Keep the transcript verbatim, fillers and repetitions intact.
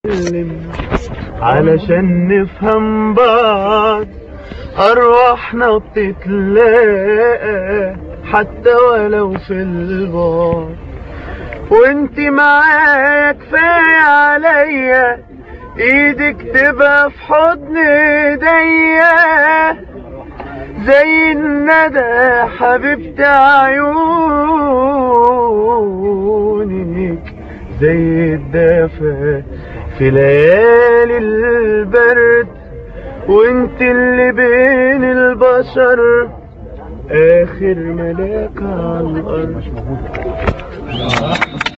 علشان نفهم بعض، أرواحنا بتتلاقى حتى ولو في البعد. وانت معايا كفاية عليا، ايدك تبقى في حضن ايديا زي الندى حبيبة عيونك، زي الدفا في ليالي البرد. وانت اللي بين البشر آخر ملاك على الأرض.